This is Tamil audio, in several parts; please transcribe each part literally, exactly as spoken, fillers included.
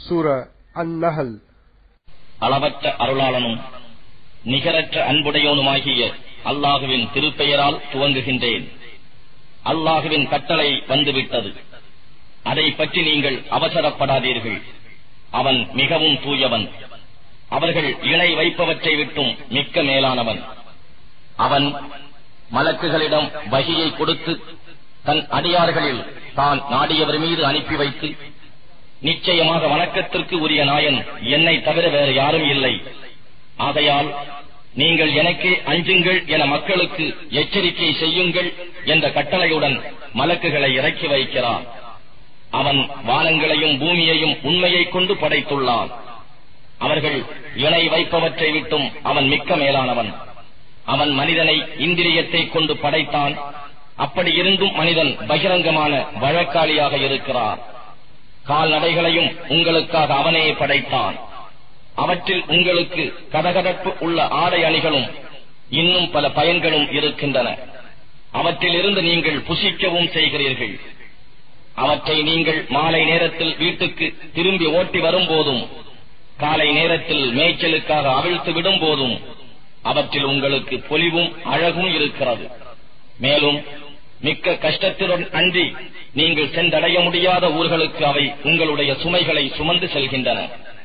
சூரா அன்-நஹல். அளவற்ற அருளாளனும் நிகரற்ற அன்புடையோனுமாகிய அல்லாஹுவின் திருப்பெயரால் துவங்குகின்றேன். அல்லாஹுவின் கட்டளை வந்துவிட்டது, அதை பற்றி நீங்கள் அவசரப்படாதீர்கள். அவன் மிகவும் தூயவன், அவர்கள் இணை வைப்பவற்றை விட்டும் மிக்க மேலானவன். அவன் மலக்குகளிடம் வஹியை கொடுத்து தன் அடியார்களில் தான் நாடியவர் மீது அனுப்பி வைத்து, நிச்சயமாக வணக்கத்திற்கு உரிய நாயன் என்னை தவிர வேறு யாரும் இல்லை, ஆகையால் நீங்கள் எனக்கே அஞ்சுங்கள் என மக்களுக்கு எச்சரிக்கை செய்யுங்கள் என்ற கட்டளையுடன் மலக்குகளை இறக்கி வைக்கிறான். அவன் வானங்களையும் பூமியையும் உண்மையை கொண்டு படைத்துள்ளான். அவர்கள் இணை வைப்பவற்றை விட்டும் அவன் மிக்க மேலானவன். அவன் மனிதனை இந்திரியத்தை கொண்டு படைத்தான். அப்படி இருந்தும் மனிதன் பகிரங்கமான வழக்காளியாக இருக்கிறார். கால்நடைகளையும் உங்களுக்காக அவனே படைத்தான். அவற்றில் உங்களுக்கு கதகதப்பு உள்ள ஆடை அணிகளும் இன்னும் பல பயன்களும் இருக்கின்றன. அவற்றில் இருந்து நீங்கள் புசிக்கவும் செய்கிறீர்கள். அவற்றை நீங்கள் மாலை நேரத்தில் வீட்டுக்கு திரும்பி ஓட்டி வரும்போதும் காலை நேரத்தில் மேய்ச்சலுக்காக அவிழ்த்து விடும் போதும் அவற்றில் உங்களுக்கு பொலிவும் அழகும் இருக்கிறது. மேலும் மிக்க கஷ்டத்துடன் அன்றி நீங்கள் சென்றடைய முடியாத ஊர்களுக்கு அவை உங்களுடைய சுமைகளை சுமந்து செல்கின்றன.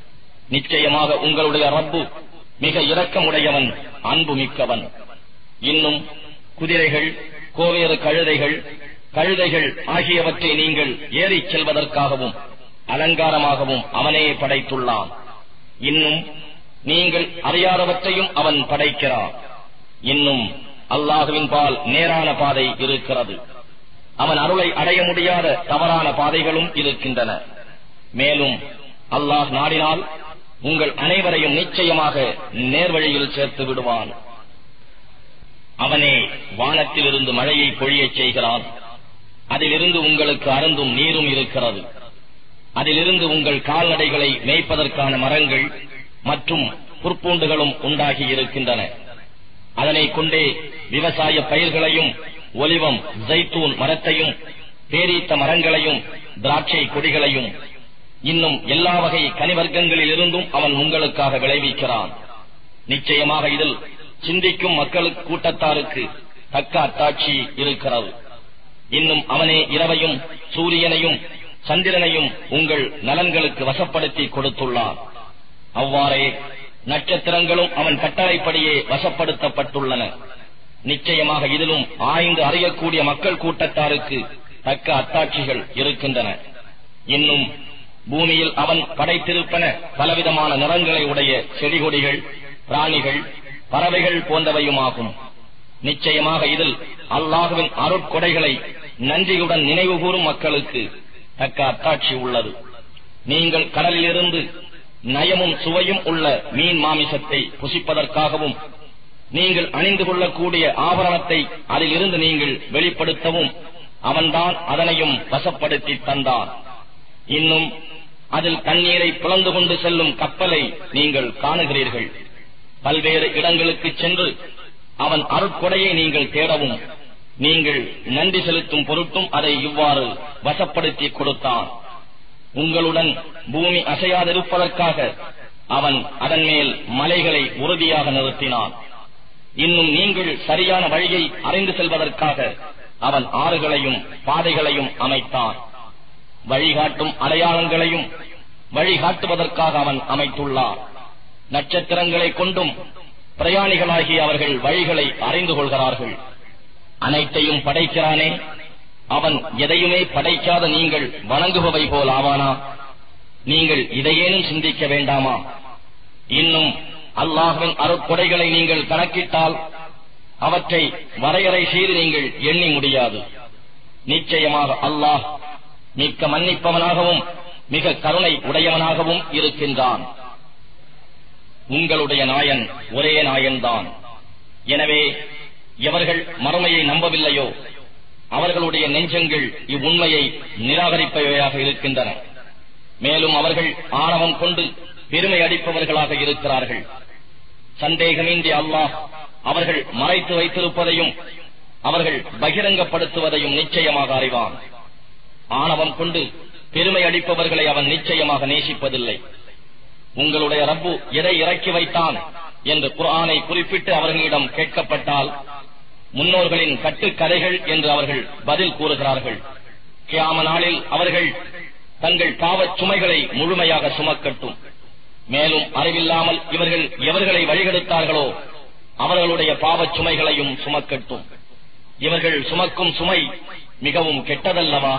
நிச்சயமாக உங்களுடைய ரப்பு மிக இரக்கமுடையவன், அன்பு மிக்கவன். இன்னும் குதிரைகள், கோவேறு கழுதைகள், கழுதைகள் ஆகியவற்றை நீங்கள் ஏறிச் செல்வதற்காகவும் அலங்காரமாகவும் அவனே படைத்துள்ளான். இன்னும் நீங்கள் அறியாதவற்றையும் அவன் படைக்கிறான். இன்னும் அல்லாஹுவின் பால் நேரான பாதை இருக்கிறது. அவன் அருளை அடைய முடியாத தவறான பாதைகளும் இருக்கின்றன. மேலும் அல்லாஹ் நாடினால் உங்கள் அனைவரையும் நிச்சயமாக நேர்வழியில் சேர்த்து விடுவான். அவனே வானத்திலிருந்து மழையை பொழியச் செய்கிறான். அதிலிருந்து உங்களுக்கு அருந்தும் நீரும் இருக்கிறது. அதிலிருந்து உங்கள் கால்நடைகளை மேய்ப்பதற்கான மரங்கள் மற்றும் புற்பூண்டுகளும் உண்டாகி இருக்கின்றன. அதனை கொண்டே விவசாய பயிர்களையும் ஒலிவம் ஜைத்தூன் மரத்தையும் பேரீத்த மரங்களையும் திராட்சை கொடிகளையும் இன்னும் எல்லா வகை கனிவர்க்கங்களில் இருந்தும் அவன் உங்களுக்காக விளைவிக்கிறான். நிச்சயமாக இதில் சிந்திக்கும் மக்களுக்கு கூட்டத்தாருக்கு தக்க அத்தாட்சி இருக்கிறது. இன்னும் அவனே இரவையும் சூரியனையும் சந்திரனையும் உங்கள் நலன்களுக்கு வசப்படுத்தி கொடுத்துள்ளான். அவ்வாறே நட்சத்திரங்களும் அவன் கட்டளைப்படியே வசப்படுத்தப்பட்டுள்ளன. நிச்சயமாக இதிலும் ஆய்ந்து அறியக்கூடிய மக்கள் கூட்டத்தாருக்கு தக்க அத்தாட்சிகள் இருக்கின்றன. இன்னும் பூமியில் அவன் படைத்திருப்பன பலவிதமான நிறங்களை உடைய செடிகொடிகள், பிராணிகள், பறவைகள் போன்றவையுமாகும். நிச்சயமாக இதில் அல்லாஹுவின் அருட்கொடைகளை நன்றியுடன் நினைவு கூறும் மக்களுக்கு தக்க அத்தாட்சி உள்ளது. நீங்கள் கடலிலிருந்து நயமும் சுவையும் உள்ள மீன் மாமிசத்தை புசிப்பதற்காகவும் நீங்கள் அணிந்து கொள்ளக்கூடிய ஆபரணத்தை அதில் இருந்து நீங்கள் வெளிப்படுத்தவும் அவன்தான் அதனையும் வசப்படுத்தி தந்தான். இன்னும் அதில் தண்ணீரை பிளந்து கொண்டு செல்லும் கப்பலை நீங்கள் காணுகிறீர்கள். பல்வேறு இடங்களுக்கு சென்று அவன் அருட்கொடையை நீங்கள் தேடவும் நீங்கள் நன்றி செலுத்தும் பொருட்டும் அதை இவ்வாறு வசப்படுத்தி கொடுத்தான். உங்களுடன் பூமி அசையாதிருப்பதற்காக அவன் அதன் மேல் மலைகளை உறுதியாக நிறுத்தினான். இன்னும் நீங்கள் சரியான வழியை அறிந்து செல்வதற்காக அவன் ஆறுகளையும் பாதைகளையும் அமைத்தான். வழிகாட்டும் அடையாளங்களையும் வழிகாட்டுவதற்காக அவன் அமைத்துள்ளான். நட்சத்திரங்களை கொண்டும் பிரயாணிகளாகிய அவர்கள் வழிகளை அறிந்து கொள்கிறார்கள். அனைத்தையும் படைக்கிறானே, அவன் எதையுமே படைக்காத நீங்கள் வணங்குபவை போல் ஆவானா? நீங்கள் இதையேனும் சிந்திக்க வேண்டாமா? இன்னும் அல்லாஹ்வின் அருட்கொடைகளை நீங்கள் கணக்கிட்டால் அவற்றை வரையறை செய்து நீங்கள் எண்ணி முடியாது. நிச்சயமாக அல்லாஹ் மிக்க மன்னிப்பவனாகவும் மிக கருணை உடையவனாகவும் இருக்கின்றான். உங்களுடைய நாயன் ஒரே நாயன்தான். எனவே எவர்கள் மறுமையை நம்பவில்லையோ அவர்களுடைய நெஞ்சங்கள் இவ்வுண்மையை நிராகரிப்பவையாக இருக்கின்றன. மேலும் அவர்கள் ஆணவம் கொண்டு பெருமை அடிப்பவர்களாக இருக்கிறார்கள். சந்தேகமின்றி அல்லாஹ் அவர்கள் மறைத்து வைத்திருப்பதையும் அவர்கள் பகிரங்கப்படுத்துவதையும் நிச்சயமாக அறிவான். ஆணவம் கொண்டு பெருமை அடிப்பவர்களை அவன் நிச்சயமாக நேசிப்பதில்லை. உங்களுடைய ரப்பு எதை இறக்கி வைத்தான் என்று குர்ஆனை குறிப்பிட்டு அவர்களிடம் கேட்கப்பட்டால் முன்னோர்களின் கட்டுக்கதைகள் என்று அவர்கள் பதில் கூறுகிறார்கள். கியாம நாளில் அவர்கள் தங்கள் பாவச் சுமைகளை முழுமையாக சுமக்கட்டும். மேலும் அறிவில்லாமல் இவர்கள் எவர்களை வழிகெடுத்தார்களோ அவர்களுடைய பாவச் சுமைகளையும் சுமக்கட்டும். இவர்கள் சுமக்கும் சுமை மிகவும் கெட்டதல்லவா?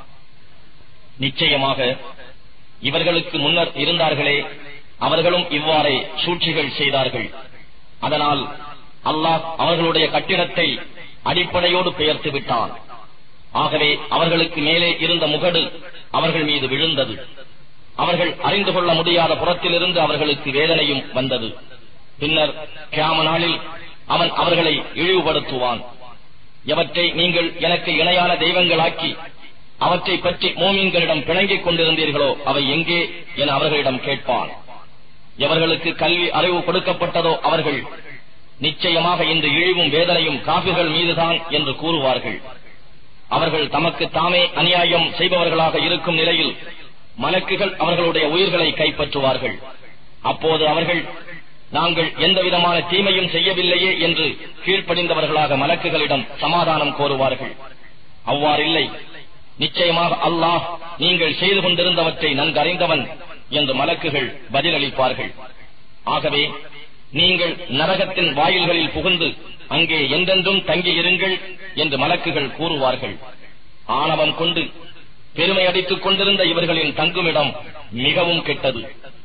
நிச்சயமாக இவர்களுக்கு முன்னர் இருந்தார்களே, அவர்களும் இவ்வாறே சூழ்ச்சிகள் செய்தார்கள். அதனால் அல்லாஹ் அவர்களுடைய கட்டிடத்தை அடிப்படையோடு பெயர்த்து விட்டான். ஆகவே அவர்களுக்கு மேலே இருந்த முகடு அவர்கள் மீது விழுந்தது. அவர்கள் அறிந்து கொள்ள முடியாத புறத்திலிருந்து அவர்களுக்கு வேதனையும் வந்தது. பின்னர் கியாம நாளில் அவன் அவர்களை இழிவுபடுத்துவான். எவற்றை நீங்கள் எனக்கு இணையான தெய்வங்களாக்கி அவற்றை பற்றி மோமீன்களிடம் பிணங்கிக் கொண்டிருந்தீர்களோ அவை எங்கே என அவர்களிடம் கேட்பான். எவர்களுக்கு கல்வி அறிவு கொடுக்கப்பட்டதோ அவர்கள் நிச்சயமாக இந்த இழிவும் வேதனையும் காபிர்கள் மீதுதான் என்று கூறுவார்கள். அவர்கள் தமக்கு தாமே அநியாயம் செய்பவர்களாக இருக்கும் நிலையில் மலக்குகள் அவர்களுடைய உயிர்களை கைப்பற்றுவார்கள். அப்போது அவர்கள் நாங்கள் எந்தவிதமான தீமையும் செய்யவில்லையே என்று கீழ்ப்படிந்தவர்களாக மலக்குகளிடம் சமாதானம் கோருவார்கள். அவ்வாறில்லை, நிச்சயமாக அல்லாஹ் நீங்கள் செய்து கொண்டிருந்தவற்றை நன்கறிந்தவன் என்று மலக்குகள் பதிலளிப்பார்கள். ஆகவே நீங்கள் நரகத்தின் வாயில்களில் புகுந்து அங்கே எந்தென்றும் தங்கியிருங்கள் என்று மலக்குகள் கூறுவார்கள். ஆணவம் கொண்டு பெருமை அடித்துக் கொண்டிருந்த இவர்களின் தங்குமிடம் மிகவும் கெட்டது.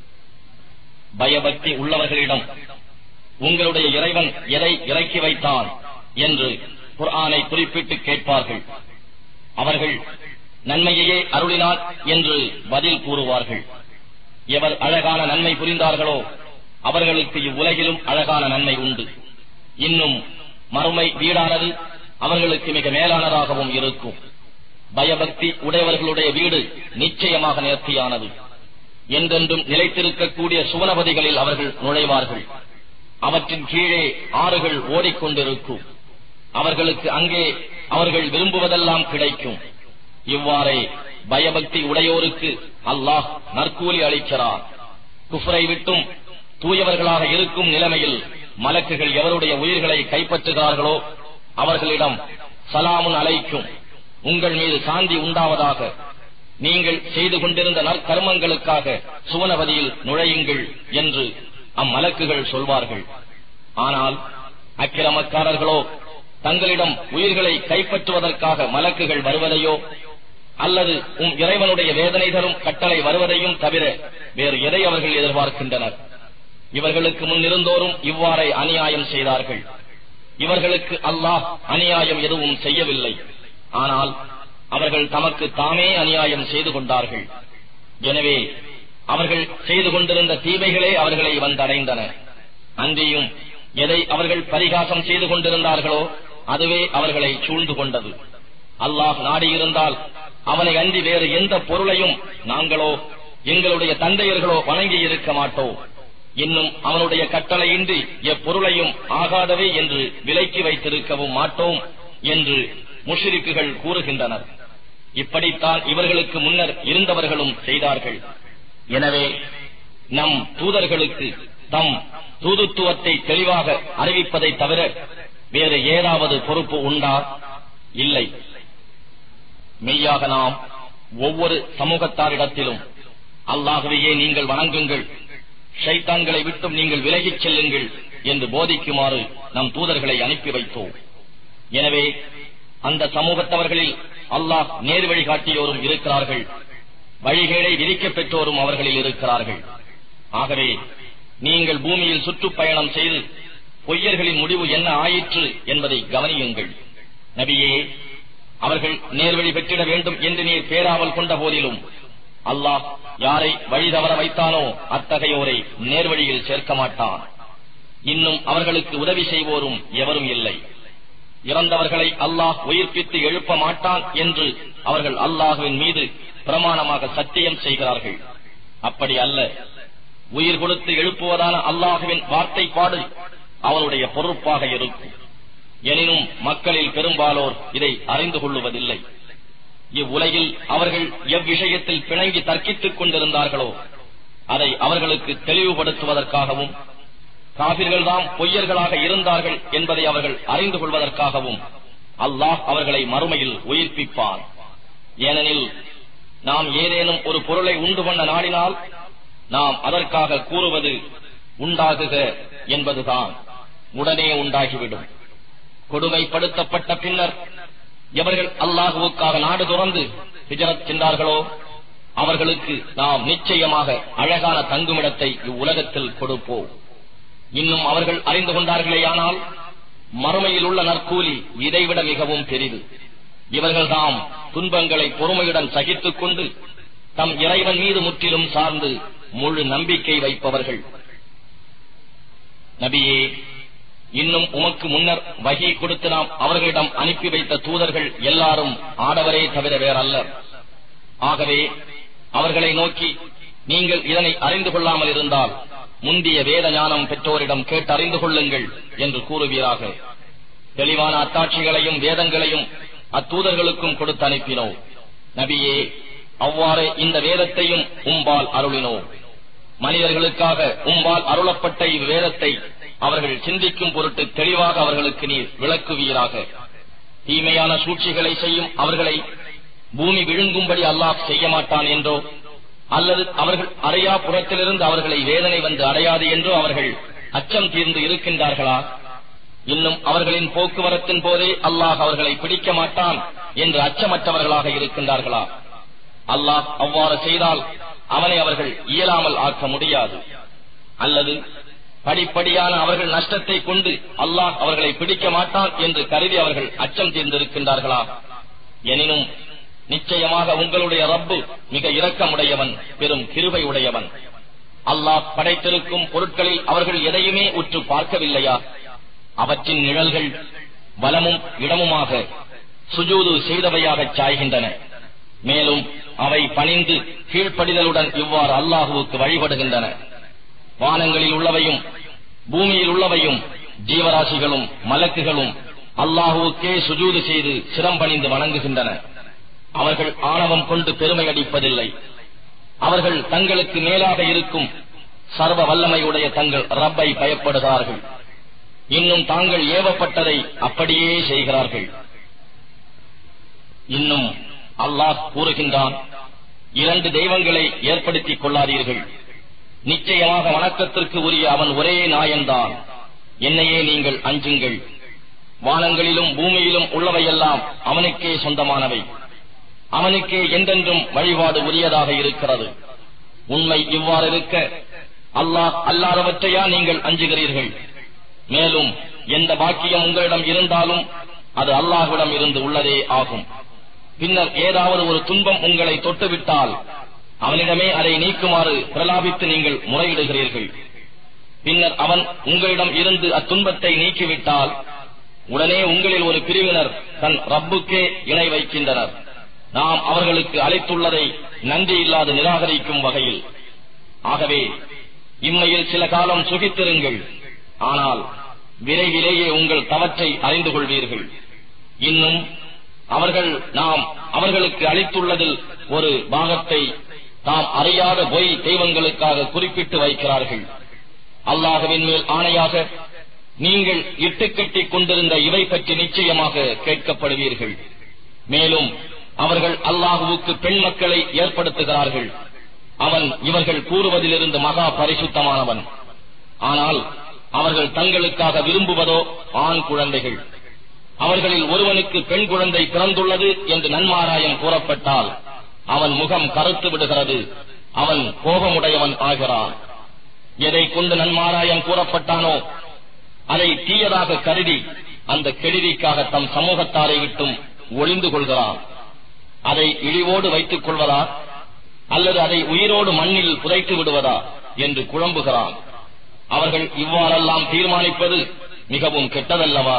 பயபக்தி உள்ளவர்களிடம் உங்களுடைய இறைவன் எதை இறக்கி வைத்தான் என்று குர்ஆனை குறிப்பிட்டு கேட்பார்கள். அவர்கள் நன்மையையே அருளினார் என்று பதில் கூறுவார்கள். எவர் அழகான நன்மை புரிந்தார்களோ அவர்களுக்கு இவ்வுலகிலும் அழகான நன்மை உண்டு. இன்னும் மறுமை வீடானது அவர்களுக்கு மிக மேலானதாகவும் இருக்கும். பயபக்தி உடையவர்களுடைய வீடு நிச்சயமாக நேர்த்தியானது. என்றென்றும் நிலைத்திருக்கக்கூடிய சுவனபதிகளில் அவர்கள் நுழைவார்கள். அவற்றின் கீழே ஆறுகள் ஓடிக்கொண்டிருக்கும். அவர்களுக்கு அங்கே அவர்கள் விரும்புவதெல்லாம் கிடைக்கும். இவ்வாறே பயபக்தி உடையோருக்கு அல்லாஹ் நற்கூலி அளிக்கிறார். குஃப்ரை விட்டும் தூயவர்களாக இருக்கும் நிலைமையில் மலக்குகள் எவருடைய உயிர்களை கைப்பற்றுகிறார்களோ அவர்களிடம் சலாமுன் அலைக்கும், உங்கள் மீது சாந்தி உண்டாவதாக, நீங்கள் செய்து கொண்டிருந்த நற்கர்மங்களுக்காக சுவனபதியில் நுழையுங்கள் என்று அம்மலக்குகள் சொல்வார்கள். ஆனால் அக்கிரமக்காரர்களோ தங்களிடம் உயிர்களை கைப்பற்றுவதற்காக மலக்குகள் வருவதையோ அல்லது உம் இறைவனுடைய வேதனை தரும் கட்டளை வருவதையும் தவிர வேறு எதை அவர்கள் எதிர்பார்க்கின்றனர்? இவர்களுக்கு முன்னிருந்தோரும் இவ்வாறே அநியாயம் செய்தார்கள். இவர்களுக்கு அல்லாஹ் அநியாயம் எதுவும் செய்யவில்லை. ஆனால் அவர்கள் தமக்கு தாமே அநியாயம் செய்து கொண்டார்கள். எனவே அவர்கள் செய்து கொண்டிருந்த தீமைகளே அவர்களை வந்தடைந்தன. அன்றியும் எதை அவர்கள் பரிகாசம் செய்து கொண்டிருந்தார்களோ அதுவே அவர்களை சூழ்ந்து கொண்டது. அல்லாஹ் நாடியிருந்தால் அவனை அன்றி வேறு எந்த பொருளையும் நாங்களோ எங்களுடைய தந்தையர்களோ வணங்கி இருக்க மாட்டோம். இன்னும் அவனுடைய கட்டளையின்றி எப்பொருளையும் ஆகாதவே என்று விலக்கி வைத்திருக்கவும் மாட்டோம் என்று முஷ்ரிக்குகள் கூறுகின்றனர். இப்படித்தான் இவர்களுக்கு முன்னர் இருந்தவர்களும் செய்தார்கள். எனவே நம் தூதர்களுக்கு தம் தூதுத்துவத்தை தெளிவாக அறிவிப்பதை தவிர வேறு ஏதாவது பொறுப்பு உண்டா? இல்லை. மெய்யாக நாம் ஒவ்வொரு சமூகத்தாரிடத்திலும் அல்லாஹ்வையே நீங்கள் வணங்குங்கள், ஷைத்தான்களை விட்டும் நீங்கள் விலகிச் செல்லுங்கள் என்று போதிக்குமாறு நம் தூதர்களை அனுப்பி வைத்தோம். எனவே அந்த சமூகத்தவர்களில் அல்லாஹ் நேர் வழி காட்டியோரும் இருக்கிறார்கள், வழிகளை விதிக்கப் பெற்றோரும் அவர்களில் இருக்கிறார்கள். ஆகவே நீங்கள் பூமியில் சுற்றுப்பயணம் செய்து பொய்யர்களின் முடிவு என்ன ஆயிற்று என்பதை கவனியுங்கள். நபியே, அவர்கள் நேர்வழி பெற்றிட வேண்டும் என்று நீர் பேராவல் கொண்ட போதிலும் அல்லாஹ் யாரை வழி தவற வைத்தானோ அத்தகையோரை நேர்வழியில் சேர்க்க மாட்டான். இன்னும் அவர்களுக்கு உதவி செய்வோரும் எவரும் இல்லை. இறந்தவர்களை அல்லாஹ் உயிர்ப்பித்து எழுப்ப மாட்டான் என்று அவர்கள் அல்லாஹுவின் மீது பிரமாணமாக சத்தியம் செய்கிறார்கள். அப்படி அல்ல. உயிர் கொடுத்து எழுப்புவதான அல்லாஹுவின் வார்த்தைப்பாடு அவனுடைய பொறுப்பாக இருக்கும். எனினும் மக்களில் பெரும்பாலோர் இதை அறிந்து கொள்ளுவதில்லை. இவ்வுலகில் அவர்கள் எவ்விஷயத்தில் பிணங்கி தர்க்கித்துக் கொண்டிருந்தார்களோ அதை அவர்களுக்கு தெளிவுபடுத்துவதற்காகவும் காபிர்கள்தாம் பொய்யர்களாக இருந்தார்கள் என்பதை அவர்கள் அறிந்து கொள்வதற்காகவும் அல்லாஹ் அவர்களை மறுமையில் உயிர்ப்பிப்பான். ஏனெனில் நாம் ஏதேனும் ஒரு பொருளை உண்டு பண்ண நாடினால் நாம் அதற்காக கூறுவது உண்டாகுக என்பதுதான், உடனே உண்டாகிவிடும். கொடுமைப்படுத்தப்பட்ட பின்னர் எவர்கள் அல்லாஹுவுக்காக நாடு துறந்து ஹிஜ்ரத் சென்றார்களோ அவர்களுக்கு நாம் நிச்சயமாக அழகான தங்குமிடத்தை இவ்வுலகத்தில் கொடுப்போம். இன்னும் அவர்கள் அறிந்து கொண்டார்களேயானால் மறுமையில் உள்ள நற்கூலி இதைவிட மிகவும் பெரிது. இவர்கள்தாம் துன்பங்களை பொறுமையுடன் சகித்துக் கொண்டு தம் இறைவன் மீது முற்றிலும் சார்ந்து முழு நம்பிக்கை வைப்பவர்கள். நபியே, இன்னும் உமக்கு முன்னர் வஹி கொடுத்து நாம் அவர்களிடம் அனுப்பி வைத்த தூதர்கள் எல்லாரும் ஆடவரே தவிர வேறல்லர். ஆகவே அவர்களை நோக்கி, நீங்கள் இதனை அறிந்து கொள்ளாமல் இருந்தால் முந்திய வேத ஞானம் பெற்றோரிடம் கேட்டு அறிந்து கொள்ளுங்கள் என்று கூறுவீராக. தெளிவான அத்தாட்சிகளையும் வேதங்களையும் அத்தூதர்களுக்கும் கொடுத்து அனுப்பினோம். நபியே, அவ்வாறு இந்த வேதத்தையும் உம்பால் அருளினோம். மனிதர்களுக்காக உம்பால் அருளப்பட்ட இவ்வேதத்தை அவர்கள் சிந்திக்கும் பொருட்டு தெளிவாக அவர்களுக்கு நீர் விளக்குவீராக. தீமையான சூழ்ச்சிகளை செய்யும் அவர்களை பூமி விழுங்கும்படி அல்லாஹ் செய்ய மாட்டான் என்றோ, அல்லது அவர்கள் அறையா புறத்திலிருந்து அவர்களை வேதனை வந்து அடையாது என்றோ அவர்கள் அச்சம் தீர்ந்து இருக்கின்றார்களா? இன்னும் அவர்களின் போக்குவரத்தின் போதே அல்லாஹ் அவர்களை பிடிக்க மாட்டான் என்று அச்சமற்றவர்களாக இருக்கின்றார்களா? அல்லாஹ் அவ்வாறு செய்தால் அவனை அவர்கள் இயலாமல் ஆக்க முடியாது. அல்லது படிப்படியான அவர்கள் நஷ்டத்தை கொண்டு அல்லாஹ் அவர்களை பிடிக்க மாட்டான் என்று கருதி அவர்கள் அச்சம் தீர்ந்திருக்கின்றார்களா? எனினும் நிச்சயமாக உங்களுடைய ரப்பு மிக இரக்கமுடையவன், பெரும் கிருபை உடையவன். அல்லாஹ் படைத்திருக்கும் பொருட்களில் அவர்கள் எதையுமே உற்று பார்க்கவில்லையா? அவற்றின் நிழல்கள் வலமும் இடமுமாக சுஜூது செய்தவையாக சாய்கின்றன. மேலும் அவை பணிந்து கீழ்ப்படிதலுடன் இவ்வாறு அல்லாஹுவுக்கு வழிபடுகின்றன. வானங்களில் உள்ளவையும் பூமியில் உள்ளவையும் ஜீவராசிகளும் மலக்குகளும் அல்லாஹுவுக்கே சுஜூது செய்து சிரம்பணிந்து வணங்குகின்றன. அவர்கள் ஆணவம் கொண்டு பெருமை அடிப்பதில்லை. அவர்கள் தங்களுக்கு மேலாக இருக்கும் சர்வ வல்லமையுடைய தங்கள் ரப்பை பயப்படுகிறார்கள். இன்னும் தாங்கள் ஏவப்பட்டதை அப்படியே செய்கிறார்கள். இன்னும் அல்லாஹ் கூறுகின்றான், இரண்டு தெய்வங்களை ஏற்படுத்திக் கொள்ளாதீர்கள். நிச்சயமாக வணக்கத்திற்கு உரிய அவன் ஒரே நாயன்தான். என்னையே நீங்கள் அஞ்சுங்கள். வானங்களிலும் பூமியிலும் உள்ளவையெல்லாம் அவனுக்கே சொந்தமானவை. அவனுக்கே என்றென்றும் வழிபாடு உரியதாக இருக்கிறது. உண்மை இவ்வாறு இருக்க அல்லாஹ் அல்லாதவற்றையா நீங்கள் அஞ்சுகிறீர்கள்? மேலும் எந்த பாக்கியம் உங்களிடம் இருந்தாலும் அது அல்லாஹ்விடம் இருந்து உள்ளதே ஆகும். பின்னர் ஏதாவது ஒரு துன்பம் உங்களை தொட்டுவிட்டால் அவனிடமே அதை நீக்குமாறு பிரலாபித்து நீங்கள் முறையிடுகிறீர்கள். பின்னர் அவன் உங்களிடம் இருந்து அத்துன்பத்தை நீக்கிவிட்டால் உடனே உங்களில் ஒரு பிரிவினர் தன் ரப்புக்கே இணை வைக்கின்றனர். நாம் அவர்களுக்கு அளித்துள்ளதை நன்றி இல்லாது நிராகரிக்கும் வகையில். ஆகவே இம்மையில் சில காலம் சுகித்திருங்கள், ஆனால் விரைவிலேயே உங்கள் தவற்றை அறிந்து கொள்வீர்கள். இன்னும் அவர்கள் நாம் அவர்களுக்கு அளித்துள்ளதில் ஒரு பாகத்தை தாம் அறியாத பொய் தெய்வங்களுக்காக குறிப்பிட்டு வைக்கிறார்கள். அல்லாஹ்வின் மேல் ஆணையாக நீங்கள் இட்டுக்கட்டிக் கொண்டிருந்த இவை பற்றி நிச்சயமாக கேட்கப்படுவீர்கள். மேலும் அவர்கள் அல்லாஹுவுக்கு பெண் மக்களை ஏற்படுத்துகிறார்கள். அவன் இவர்கள் கூறுவதிலிருந்து மகா பரிசுத்தமானவன். ஆனால் அவர்கள் தங்களுக்காக விரும்புவதோ ஆண் குழந்தைகள். அவர்களில் ஒருவனுக்கு பெண் குழந்தை பிறந்துள்ளது என்று நன்மாராயம் கூறப்பட்டால் அவன் முகம் கருத்து விடுகிறது, அவன் கோபமுடையவன் ஆகிறான். எதை கொண்டு நன்மாராயம் கூறப்பட்டானோ அதை தீயதாக கருதி அந்த கெடுதிக்காக தம் சமூகத்தாரை விட்டும் ஒளிந்து கொள்கிறான். அதை இழிவோடு வைத்துக் கொள்வதா அல்லது அதை உயிரோடு மண்ணில் புதைத்து விடுவதா என்று குழம்புகிறான். அவர்கள் இவ்வாறெல்லாம் தீர்மானிப்பது மிகவும் கெட்டதல்லவா?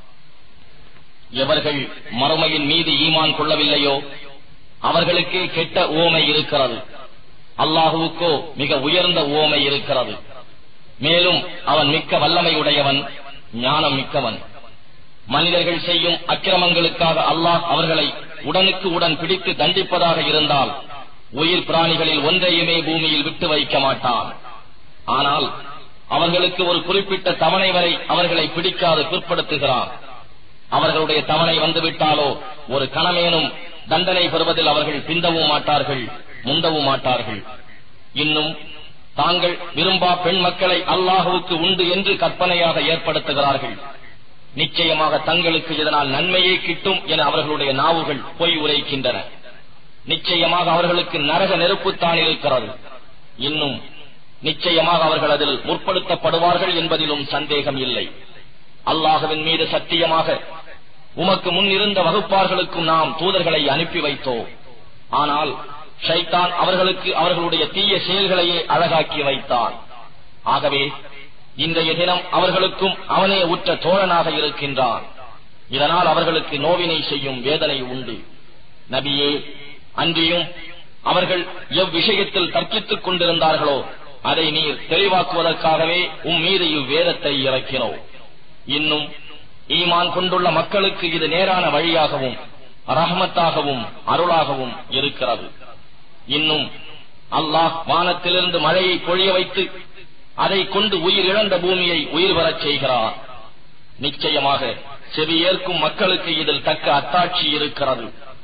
எவர்கள் மறுமையின் மீது ஈமான் கொள்ளவில்லையோ அவர்களுக்கே கெட்ட உவமை இருக்கிறது. அல்லாஹுவுக்கோ மிக உயர்ந்த உவமை இருக்கிறது. மேலும் அவன் மிக்க வல்லமை உடையவன், ஞானம் மிக்கவன். மனிதர்கள் செய்யும் அக்கிரமங்களுக்காக அல்லாஹ் அவர்களை உடனுக்கு உடன் பிடித்து தண்டிப்பதாக இருந்தால் உயிர் பிராணிகளில் ஒன்றையுமே பூமியில் விட்டு வைக்க மாட்டான். ஆனால் அவர்களுக்கு ஒரு குறிப்பிட்ட தவணை வரை அவர்களை பிடிக்காது பிற்படுத்துகிறான். அவர்களுடைய தவணை வந்துவிட்டாலோ ஒரு கணமேனும் தண்டனை பெறுவதில் அவர்கள் பிந்தவும் மாட்டார்கள், முந்தவும் மாட்டார்கள். இன்னும் தாங்கள் விரும்பா பெண் மக்களை அல்லாஹுவுக்கு உண்டு என்று கற்பனையாக ஏற்படுத்துகிறார்கள். நிச்சயமாக தங்களுக்கு இதனால் நன்மையே கிட்டும் என அவர்களுடைய நாவுகள் பொய் உரைக்கின்றன. நிச்சயமாக அவர்களுக்கு நரக நெருப்புத்தான் இருக்கிறது. இன்னும் நிச்சயமாக அவர்கள் அதில் முற்படுத்தப்படுவார்கள் என்பதிலும் சந்தேகம் இல்லை. அல்லாஹுவின் மீது சத்தியமாக உமக்கு முன் இருந்த வகுப்பார்களுக்கும் நாம் தூதர்களை அனுப்பி வைத்தோம். ஆனால் ஷைத்தான் அவர்களுக்கு அவர்களுடைய தீய செயல்களையே அழகாக்கி வைத்தான். ஆகவே இன்றைய தினம் அவர்களுக்கும் அவனே உற்ற தோழனாக இருக்கின்றான். இதனால் அவர்களுக்கு நோவினை செய்யும் வேதனை உண்டு. நபியே, அன்றியும் அவர்கள் எவ்விஷயத்தில் தர்க்கித்துக் கொண்டிருந்தார்களோ அதை நீர் தெளிவாக்குவதற்காகவே உம் மீது இவ்வேதத்தை இறக்கினோம். இன்னும் ஈமான் கொண்டுள்ள மக்களுக்கு இது நேரான வழியாகவும் ரஹ்மத்தாகவும் அருளாகவும் இருக்கிறது. இன்னும் அல்லாஹ் வானத்திலிருந்து மழையை பொழிய வைத்து அதை கொண்டு உயிர் இழந்த பூமியை உயிர் பெறச் செய்கிறார். நிச்சயமாக செவியேற்கும் மக்களுக்கு இதில் தக்க அத்தாட்சி இருக்கிறது.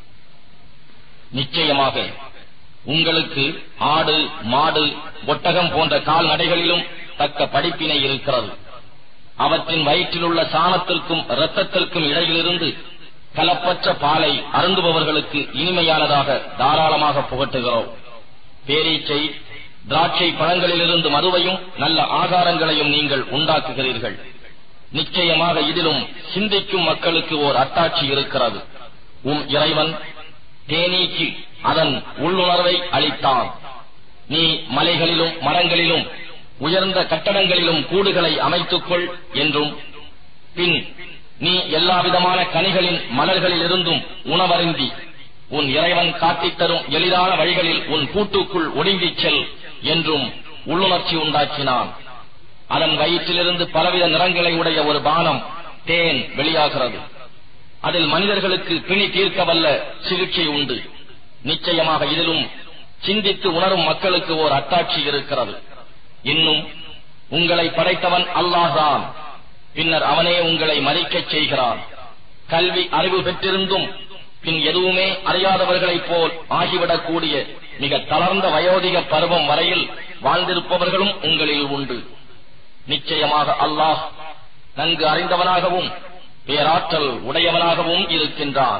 நிச்சயமாக உங்களுக்கு ஆடு, மாடு, ஒட்டகம் போன்ற கால்நடைகளிலும் தக்க படிப்பினை இருக்கிறது. அவற்றின் வயிற்றிலுள்ள சாணத்திற்கும் இரத்தத்திற்கும் இடையிலிருந்து கலப்பற்ற பாலை அருந்துபவர்களுக்கு இனிமையானதாக தாராளமாக புகட்டுகிறோம். பேரீச்சை, திராட்சை பழங்களிலிருந்து மதுவையும் நல்ல ஆகாரங்களையும் நீங்கள் உண்டாக்குகிறீர்கள். நிச்சயமாக இதிலும் சிந்திக்கும் மக்களுக்கு ஓர் அத்தாட்சி இருக்கிறது. உம் இறைவன் தேனீக்கு அதன் உள்ளுணர்வை அளித்தான். நீ மலைகளிலும் மரங்களிலும் உயர்ந்த கட்டடங்களிலும் கூடுகளை அமைத்துக்கொள் என்றும், பின் நீ எல்லாவிதமான கனிகளின் மலர்களில் இருந்தும் உணவருந்தி உன் இறைவன் காட்டித் தரும் எளிதான வழிகளில் உன் கூட்டுக்குள் ஒடுங்கிச் செல் என்றும் உள்ளுணர்ச்சி உண்டாக்கினான். அதன் வயிற்றிலிருந்து பலவித நிறங்களை உடைய ஒரு பானம் தேன் வெளியாகிறது. அதில் மனிதர்களுக்கு பிணி தீர்க்க வல்ல சிகிச்சை உண்டு. நிச்சயமாக இதிலும் சிந்தித்து உணரும் மக்களுக்கு ஓர் அத்தாட்சி இருக்கிறது. இன்னும் உங்களை படைத்தவன் அல்லாஹ்தான். பின்னர் அவனே உங்களை மதிக்கச் செய்கிறான். கல்வி அறிவு பெற்றிருந்தும் பின் எதுவுமே அறியாதவர்களைப் போல் ஆகிவிடக்கூடிய மிக தளர்ந்த வயோதிக பருவம் வரையில் வாழ்ந்திருப்பவர்களும் உங்களில் உண்டு. நிச்சயமாக அல்லாஹ் நன்கு அறிந்தவனாகவும் பேராற்றல் உடையவனாகவும் இருக்கின்றான்.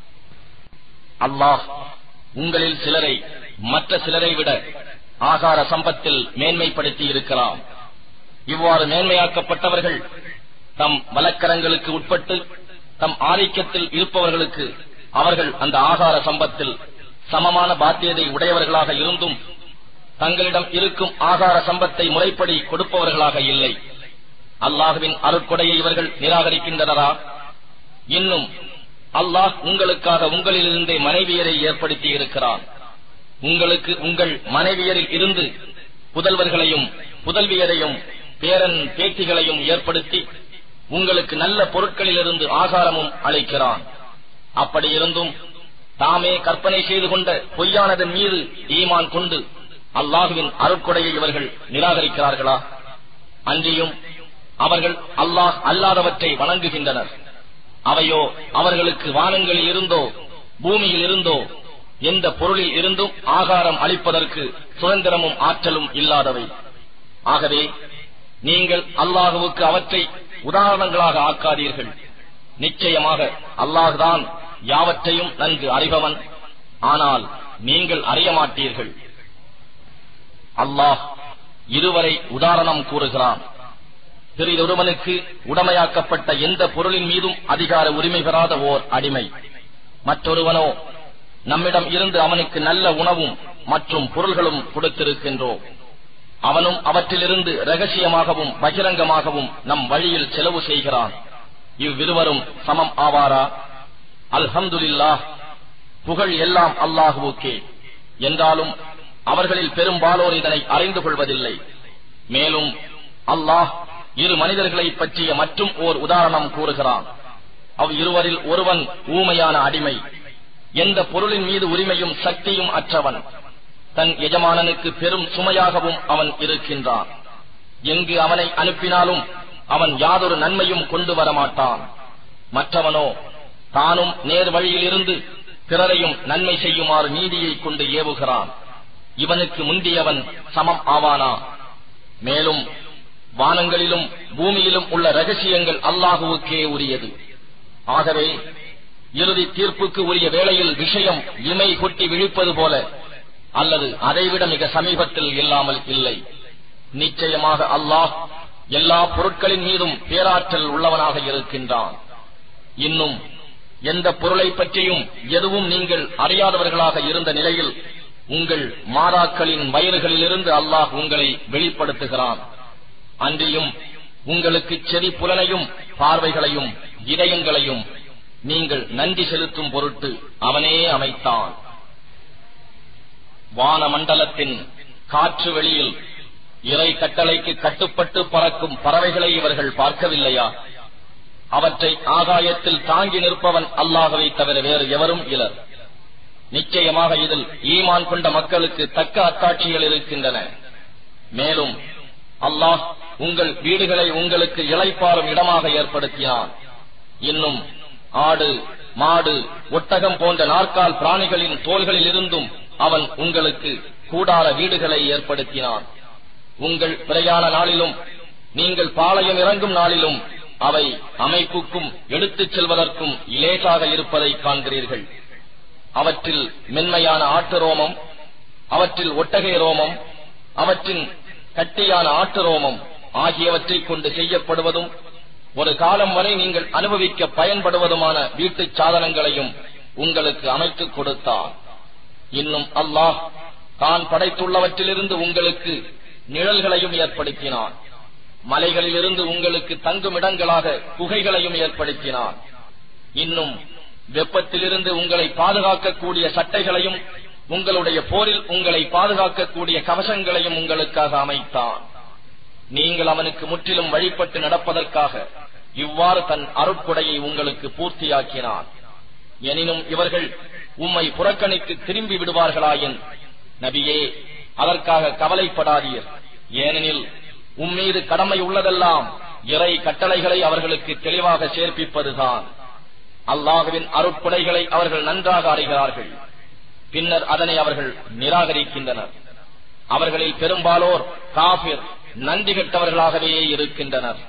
அல்லாஹ் உங்களில் சிலரை மற்ற சிலரை விட ஆகார சம்பத்தில் மேன்மைப்படுத்தி இருக்கலாம். இவ்வாறு மேன்மையாக்கப்பட்டவர்கள் தம் வலக்கரங்களுக்கு உட்பட்டு தம் ஆதிக்கத்தில் இருப்பவர்களுக்கு அவர்கள் அந்த ஆகார சம்பத்தில் சமமான பாத்தியதை உடையவர்களாக இருந்தும் தங்களிடம் இருக்கும் ஆகார சம்பத்தை முறைப்படி கொடுப்பவர்களாக இல்லை. அல்லாஹுவின் அருட்கொடையை இவர்கள் நிராகரிக்கின்றனரா? இன்னும் அல்லாஹ் உங்களுக்காக உங்களிலிருந்தே மனைவியரை ஏற்படுத்தி இருக்கிறான். உங்களுக்கு உங்கள் மனைவியரில் இருந்து புதல்வர்களையும் புதல்வியரையும் பேரன் பேத்திகளையும் ஏற்படுத்தி உங்களுக்கு நல்ல பொருட்களிலிருந்து ஆகாரமும் அளிக்கிறான். அப்படியிருந்தும் தாமே கற்பனை செய்து கொண்ட பொய்யானதன் மீது ஈமான் கொண்டு அல்லாஹுவின் அருட்கொடையை இவர்கள் நிராகரிக்கிறார்களா? அன்றியும் அவர்கள் அல்லாஹ் அல்லாதவற்றை வணங்குகின்றனர். அவையோ அவர்களுக்கு வானங்களில் இருந்தோ பூமியில் இருந்தோ எந்த பொருளில் இருந்தும் ஆகாரம் அளிப்பதற்கு சுதந்திரமும் ஆற்றலும் இல்லாதவை. ஆகவே நீங்கள் அல்லாஹுவுக்கு அவற்றை உதாரணங்களாக ஆக்காதீர்கள். நிச்சயமாக அல்லாஹ்தான் யாவற்றையும் நன்கு அறிபவன். ஆனால் நீங்கள் அறிய மாட்டீர்கள். அல்லாஹ் இருவரை உதாரணம் கூறுகிறான். பிறிதொருவனுக்கு உடமையாக்கப்பட்ட எந்த பொருளின் மீதும் அதிகார உரிமை பெறாத ஓர் அடிமை. மற்றொருவனோ நம்மிடம் இருந்து அவனுக்கு நல்ல உணவும் மற்றும் பொருள்களும் கொடுத்திருக்கின்றோம். அவனும் அவற்றிலிருந்து ரகசியமாகவும் பகிரங்கமாகவும் நம் வழியில் செலவு செய்கிறான். இவ்விருவரும் சமம் ஆவாரா? அல்ஹம்துலில்லாஹ், புகழ் எல்லாம் அல்லாஹுவுக்கே. என்றாலும் அவர்களில் பெரும்பாலோர் இதனை அறிந்து கொள்வதில்லை. மேலும் அல்லாஹ் இரு மனிதர்களை பற்றிய மற்றும் ஓர் உதாரணம் கூறுகிறான். அவ் இருவரில் ஒருவன் ஊமையான அடிமை, எந்த பொருளின் மீது உரிமையும் சக்தியும் அற்றவன். தன் எஜமானனுக்கு பெரும் சுமையாகவும் அவன் இருக்கின்றான். எங்கு அவனை அனுப்பினாலும் அவன் யாதொரு நன்மையும் கொண்டு வரமாட்டான். மற்றவனோ தானும் நேர் வழியிலிருந்து பிறரையும் நன்மை செய்யுமாறு நீதியை கொண்டு ஏவுகிறான். இவனுக்கு முந்தியவன் சமம் ஆவானா? மேலும் வானங்களிலும் பூமியிலும் உள்ள ரகசியங்கள் அல்லாஹுவுக்கே உரியது. ஆகவே இறுதி தீர்ப்புக்கு உரிய வேளையில் விஷயம் இமை கொட்டி விழிப்பது போல அல்லது அதைவிட மிக சமீபத்தில் இல்லாமல் இல்லை. நிச்சயமாக அல்லாஹ் எல்லா பொருட்களின் மீதும் பேராற்றல் உள்ளவனாக இருக்கின்றான். இன்னும் எந்த பொருளை பற்றியும் எதுவும் நீங்கள் அறியாதவர்களாக இருந்த நிலையில் உங்கள் மாதாக்களின் வயிறுகளிலிருந்து அல்லாஹ் உங்களை வெளிப்படுத்துகிறான். அன்றியும் உங்களுக்கு செவி புலனையும் பார்வைகளையும் இதயங்களையும் நீங்கள் நன்றி செலுத்தும் பொருட்டு அவனே அமைத்தான். வானமண்டலத்தின் காற்று வெளியில் இறை கட்டளைக்கு கட்டுப்பட்டு பறக்கும் பறவைகளை இவர்கள் பார்க்கவில்லையா? அவற்றை ஆகாயத்தில் தாங்கி நிற்பவன் அல்லாஹ்வை தவிர வேறு எவரும் இலர். நிச்சயமாக இதில் ஈமான் கொண்ட மக்களுக்கு தக்க அத்தாட்சிகள் இருக்கின்றன. மேலும் அல்லாஹ் உங்கள் வீடுகளை உங்களுக்கு இளைப்பாறும் இடமாக ஏற்படுத்தினான். இன்னும் ஆடு, மாடு, ஒட்டகம் போன்ற நாற்கால் பிராணிகளின் தோள்களில் இருந்தும் அவன் உங்களுக்கு கூடார வீடுகளை ஏற்படுத்தினான். உங்கள் பிரயாண நாளிலும் நீங்கள் பாளையம் இறங்கும் நாளிலும் அவை அமைப்புக்கும் எடுத்துச் செல்வதற்கும் இலேசாக இருப்பதை காண்கிறீர்கள். அவற்றில் மென்மையான ஆட்டு ரோமம், அவற்றில் ஒட்டகை ரோமம், அவற்றின் கட்டியான ஆட்டு ரோமம் ஆகியவற்றை கொண்டு செய்யப்படுவதும் ஒரு காலம் வரை நீங்கள் அனுபவிக்க பயன்படுவதுமான வீட்டு சாதனங்களையும் உங்களுக்கு அமைத்துக் கொடுத்தார். இன்னும் அல்லாஹ் தான் படைத்துள்ளவற்றிலிருந்து உங்களுக்கு நிழல்களையும் ஏற்படுத்தினான். மலைகளிலிருந்து உங்களுக்கு தங்கும் இடங்களாக குகைகளையும் ஏற்படுத்தினான். இன்னும் வெப்பத்திலிருந்து உங்களை பாதுகாக்கக்கூடிய சட்டைகளையும் உங்களுடைய போரில் உங்களை பாதுகாக்கக்கூடிய கவசங்களையும் உங்களுக்காக அமைத்தான். நீங்கள் அவனுக்கு முற்றிலும் வழிபட்டு நடப்பதற்காக இவ்வாறு தன் அருட்கொடையை உங்களுக்கு பூர்த்தியாக்கினான். எனினும் இவர்கள் உம்மை புறக்கணித்து திரும்பி விடுவார்களாயின் நபியே, அதற்காக கவலைப்படாதீர். ஏனெனில் உம்மீது கடமை உள்ளதெல்லாம் இறை கட்டளைகளை அவர்களுக்கு தெளிவாக சேர்ப்பிப்பதுதான். அல்லாஹுவின் அருட்கொடைகளை அவர்கள் நன்றாக அறிகிறார்கள். பின்னர் அதனை அவர்கள் நிராகரிக்கின்றனர். அவர்களில் பெரும்பாலோர் காபிர், நன்றி கெட்டவர்களாகவே இருக்கின்றனர்.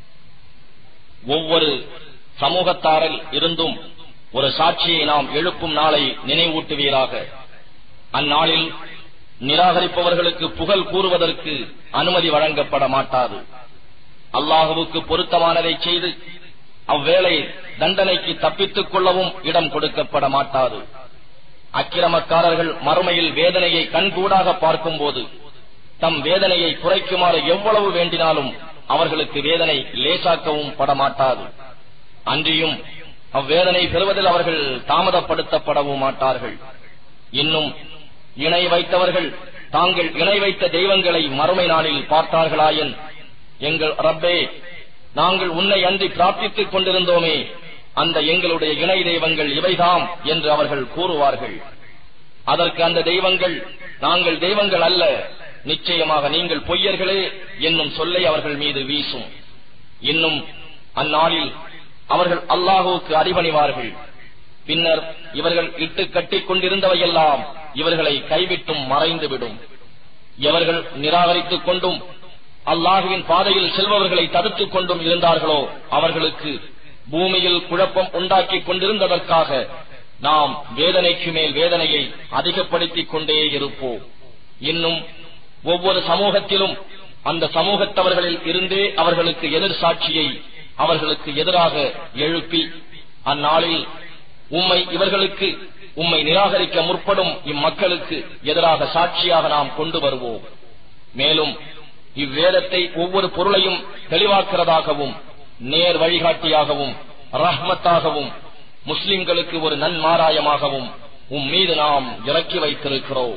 ஒவ்வொரு சமூகத்தாரில் இருந்தும் ஒரு சாட்சியை நாம் எழுப்பும் நாளை நினைவூட்டுவீராக. அந்நாளில் நிராகரிப்பவர்களுக்கு புகழ் கூறுவதற்கு அனுமதி வழங்கப்பட மாட்டாது. அல்லாஹுவுக்கு பொருத்தமானதை செய்து அவ்வேளை தண்டனைக்கு தப்பித்துக் கொள்ளவும் இடம் கொடுக்கப்பட மாட்டாது. அக்கிரமக்காரர்கள் மறுமையில் வேதனையை கண்கூடாக பார்க்கும்போது தம் வேதனையை குறைக்குமாறு எவ்வளவு வேண்டினாலும் அவர்களுக்கு வேதனை லேசாக்கவும் படமாட்டாது. அன்றியும் அவ்வேதனை பெறுவதில் அவர்கள் தாமதப்படுத்தப்படவும் மாட்டார்கள். இன்னும் இணை வைத்தவர்கள் தாங்கள் இணை வைத்த தெய்வங்களை மறுமை நாளில் பார்த்தார்களாயின், எங்கள் ரப்பே, நாங்கள் உன்னை அன்றி பிரார்த்தித்துக் கொண்டிருந்தோமே, அந்த எங்களுடைய இணை தெய்வங்கள் இவைதாம் என்று அவர்கள் கூறுவார்கள். அதற்கு அந்த தெய்வங்கள், நாங்கள் தெய்வங்கள் அல்ல, நிச்சயமாக நீங்கள் பொய்யர்களே என்னும் சொல்லை அவர்கள் மீது வீசும். இன்னும் அந்நாளில் அவர்கள் அல்லாஹுவுக்கு அடிபணிவார்கள். பின்னர் இவர்கள் இட்டு கட்டிக் கொண்டிருந்தவையெல்லாம் இவர்களை கைவிட்டும் மறைந்துவிடும். எவர்கள் நிராகரித்துக் கொண்டும் அல்லாஹுவின் பாதையில் செல்பவர்களை தடுத்துக் கொண்டும் இருந்தார்களோ அவர்களுக்கு பூமியில் குழப்பம் உண்டாக்கிக் கொண்டிருந்ததற்காக நாம் வேதனைக்கு மேல் வேதனையை அதிகப்படுத்திக் கொண்டே இருப்போம். இன்னும் ஒவ்வொரு சமூகத்திலும் அந்த சமூகத்தவர்களில் இருந்தே அவர்களுக்கு எதிர் சாட்சியை அவர்களுக்கு எதிராக எழுப்பி அந்நாளில் உம்மை இவர்களுக்கு உம்மை நிராகரிக்க முற்படும் இம்மக்களுக்கு எதிராக சாட்சியாக நாம் கொண்டு வருவோம். மேலும் இவ்வேதத்தை ஒவ்வொரு பொருளையும் தெளிவாக்குறதாகவும் நேர் வழிகாட்டியாகவும் ரஹ்மத்தாகவும் முஸ்லிம்களுக்கு ஒரு நன்மாராயமாகவும் உம் மீது நாம் இறக்கி வைத்திருக்கிறோம்.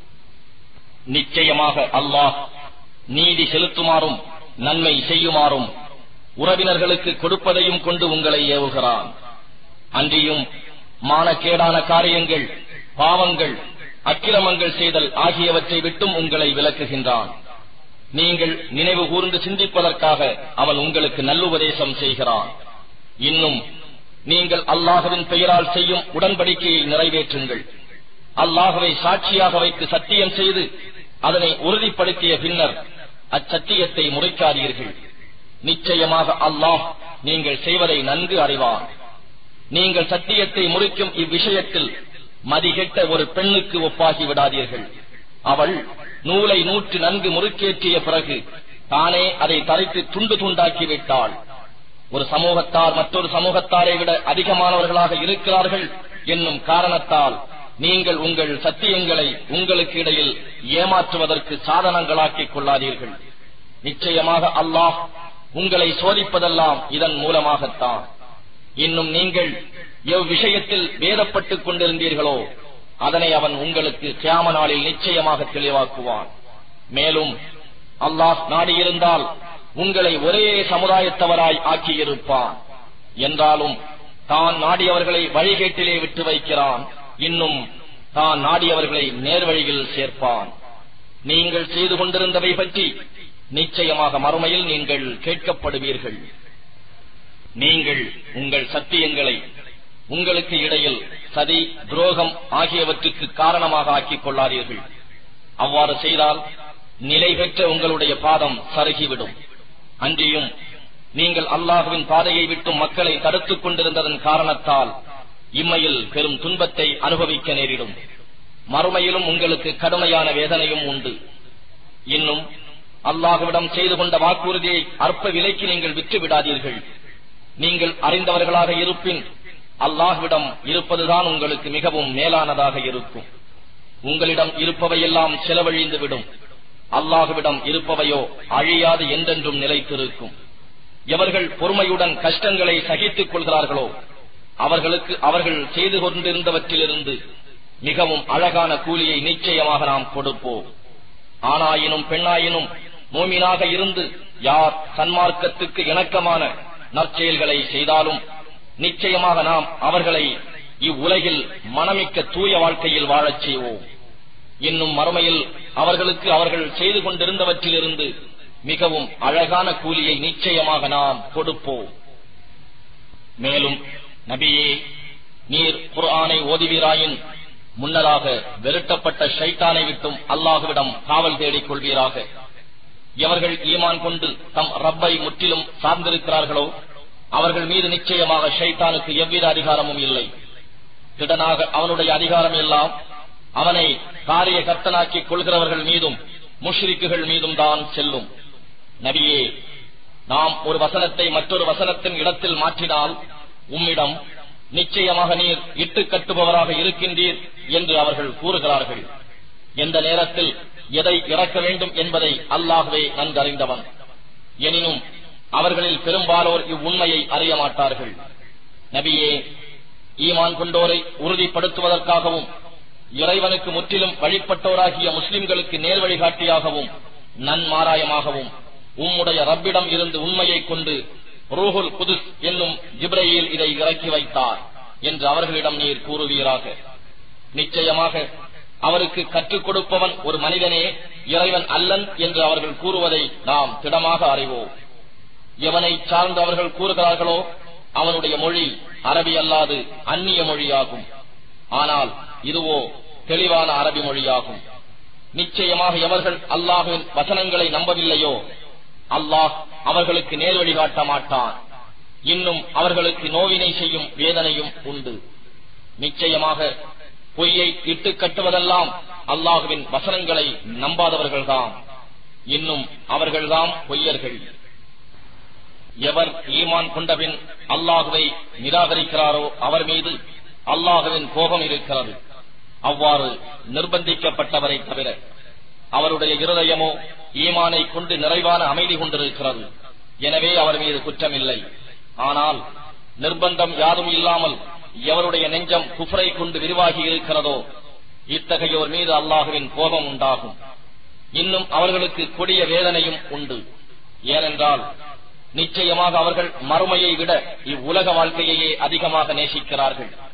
நிச்சயமாக அல்லாஹ் நீதி செலுத்துமாறும் நன்மை செய்யுமாறும் உறவினர்களுக்கு கொடுப்பதையும் கொண்டு உங்களை ஏவுகிறான். அன்றியும் மானக்கேடான காரியங்கள், பாவங்கள், அக்கிரமங்கள் செய்தல் ஆகியவற்றை விட்டும் உங்களை விலக்குகின்றான். நீங்கள் நினைவு கூர்ந்து சிந்திப்பதற்காக அவன் உங்களுக்கு நல்லுபதேசம் செய்கிறான். இன்னும் நீங்கள் அல்லாஹ்வின் பெயரால் செய்யும் உடன்படிக்கையை நிறைவேற்றுங்கள். அல்லாஹ்வை சாட்சியாக வைத்து சத்தியம் செய்து அதனை உறுதிப்படுத்திய பின்னர் அச்சத்தியத்தை முறைக்காதீர்கள். நிச்சயமாக அல்லாஹ் நீங்கள் செய்வதை நன்கு அறிவான். நீங்கள் சத்தியத்தை முறிக்கும் இவ்விஷயத்தில் மதிகெட்ட ஒரு பெண்ணுக்கு ஒப்பாகி விடாதீர்கள். அவள் நூலை நூற்று நன்கு முறுக்கேற்றிய பிறகு தானே அதை தரைத்து துண்டு துண்டாக்கி விட்டாள். ஒரு சமூகத்தார் மற்றொரு சமூகத்தாரை விட அதிகமானவர்களாக இருக்கிறார்கள் என்னும் காரணத்தால் நீங்கள் உங்கள் சத்தியங்களை உங்களுக்கு இடையில் ஏமாற்றுவதற்கு சாதனங்களாக்கிக் கொள்ளாதீர்கள். நிச்சயமாக அல்லாஹ் உங்களை சோதிப்பதெல்லாம் இதன் மூலமாகத்தான். இன்னும் நீங்கள் எவ்விஷயத்தில் வேதப்பட்டுக் கொண்டிருந்தீர்களோ அதனை அவன் உங்களுக்கு கியாம நாளில் நிச்சயமாக தெளிவாக்குவான். மேலும் அல்லாஹ் நாடியிருந்தால் உங்களை ஒரே சமுதாயத்தவராய் ஆக்கியிருப்பான். என்றாலும் தான் நாடியவர்களை வழிகேட்டிலே விட்டு வைக்கிறான். இன்னும் தான் நாடியவர்களை நேர்வழியில் சேர்ப்பான். நீங்கள் செய்து கொண்டிருந்தவை பற்றி நிச்சயமாக மறுமையில் நீங்கள் கேட்கப்படுவீர்கள். நீங்கள் உங்கள் சத்தியங்களை உங்களுக்கு இடையில் சதி, துரோகம் ஆகியவற்றுக்கு காரணமாக ஆக்கிக் கொள்ளாதீர்கள். அவ்வாறு செய்தால் நிலை பெற்ற உங்களுடைய பாதம் சருகிவிடும். அன்றியும் நீங்கள் அல்லாஹ்வின் பாதையை விட்டு மக்களை தடுத்துக் கொண்டிருந்ததன் காரணத்தால் இம்மையில் பெரும் துன்பத்தை அனுபவிக்க நேரிடும். மறுமையிலும் உங்களுக்கு கடுமையான வேதனையும் உண்டு. இன்னும் அல்லாஹ்விடம் செய்து கொண்ட வாக்குறுதியை அற்ப விலைக்கு நீங்கள் விற்று விடாதீர்கள். நீங்கள் அறிந்தவர்களாக இருப்பின் அல்லாஹ்விடம் இருப்பதுதான் உங்களுக்கு மிகவும் மேலானதாக இருக்கும். உங்களிடம் இருப்பவையெல்லாம் செலவழிந்து விடும். அல்லாஹ்விடம் இருப்பவையோ அழியாது என்றென்றும் நிலைத்திருக்கும். எவர்கள் பொறுமையுடன் கஷ்டங்களை சகித்துக் கொள்கிறார்களோ அவர்களுக்கு அவர்கள் செய்து கொண்டிருந்தவற்றிலிருந்து மிகவும் அழகான கூலியை நிச்சயமாக நாம் கொடுப்போம். ஆணாயினும் பெண்ணாயினும் மோமினாக இருந்து யார் சன்மார்க்கத்துக்கு இணக்கமான நற்செயல்களை செய்தாலும் நிச்சயமாக நாம் அவர்களை இவ்வுலகில் மனமிக்க தூய வாழ்க்கையில் வாழச் செய்வோம். இன்னும் மறுமையில் அவர்களுக்கு அவர்கள் செய்து கொண்டிருந்தவற்றிலிருந்து மிகவும் அழகான கூலியை நிச்சயமாக நாம் கொடுப்போம். மேலும் நபியே, நீர் குர்ஆனை ஓதுவீராயின் முன்னதாக வெறுட்டப்பட்ட ஷைத்தானை விட்டும் அல்லாஹ்விடம் காவல் தேடிக் கொள்வீராக. எவர்கள் ஈமான் கொண்டு தம் ரப்பை முற்றிலும் சார்ந்திருக்கிறார்களோ அவர்கள் மீது நிச்சயமாக ஷைத்தானுக்கு எவ்வித அதிகாரமும் இல்லை. திடனாக அவனுடைய அதிகாரம் எல்லாம் அவனை காரிய கர்த்தனாக்கிக் கொள்கிறவர்கள் மீதும் முஷ்ரிக்குகள் மீதும் தான் செல்லும். நபியே, நாம் ஒரு வசனத்தை மற்றொரு வசனத்தின் இடத்தில் மாற்றினால் உம்மிடம் நிச்சயமாக நீர் இட்டு கட்டுபவராக இருக்கின்றீர் என்று அவர்கள் கூறுகிறார்கள். எந்த நேரத்தில் எதை இறக்க வேண்டும் என்பதை அல்லாஹ்வே நன்கறிந்தவன். எனினும் அவர்களில் பெரும்பாலோர் இவ்வுண்மையை அறிய மாட்டார்கள். நபியே, ஈமான் கொண்டோரை உறுதிப்படுத்துவதற்காகவும் இறைவனுக்கு முற்றிலும் வழிபட்டோராகிய முஸ்லிம்களுக்கு நேர்வழிகாட்டியாகவும் நன்மாராயமாகவும் உம்முடைய ரப்பிடம் இருந்து உண்மையை கொண்டு ரூஹுல் குதுஸ் என்னும் ஜிப்ரீல் இதை இறக்கி வைத்தார் என்று அவர்களிடம் நீர் கூறுவீராக. நிச்சயமாக அவருக்கு கற்றுக் கொடுப்பவன் ஒரு மனிதனே, இறைவன் அல்லன் என்று அவர்கள் கூறுவதை நாம் திடமாக அறிவோம். எவனை சார்ந்து அவர்கள் கூறுகிறார்களோ அவனுடைய மொழி அரபி அல்லாது அந்நிய மொழியாகும். ஆனால் இதுவோ தெளிவான அரபி மொழியாகும். நிச்சயமாக எவர்கள் அல்லாஹ்வின் வசனங்களை நம்பவில்லையோ அல்லாஹ் அவர்களுக்கு நேர் வழிகாட்ட மாட்டான். இன்னும் அவர்களுக்கு நோவினை செய்யும் வேதனையும் உண்டு. நிச்சயமாக பொய்யை இட்டு கட்டுவதெல்லாம் அல்லாஹ்வின் வசனங்களை நம்பாதவர்கள்தாம். இன்னும் அவர்கள்தாம் பொய்யர்கள். எவர் ஈமான் கொண்டபின் அல்லாஹ்வை நிராகரிக்கிறாரோ அவர் மீது அல்லாஹ்வின் கோபம் இருக்கிறது. அவ்வாறு நிர்பந்திக்கப்பட்டவரை தவிர அவருடைய இருதயமோ ஈமானை கொண்டு நிறைவான அமைதி கொண்டிருக்கிறது. எனவே அவர் மீது குற்றமில்லை. ஆனால் நிர்பந்தம் யாரும் இல்லாமல் எவருடைய நெஞ்சம் குஃப்ரை கொண்டு விரிவாகி இருக்கிறதோ இத்தகையோர் மீது அல்லாஹ்வின் கோபம் உண்டாகும். இன்னும் அவர்களுக்கு கொடிய வேதனையும் உண்டு. ஏனென்றால் நிச்சயமாக அவர்கள் மறுமையை விட இவ்வுலக வாழ்க்கையையே அதிகமாக நேசிக்கிறார்கள்.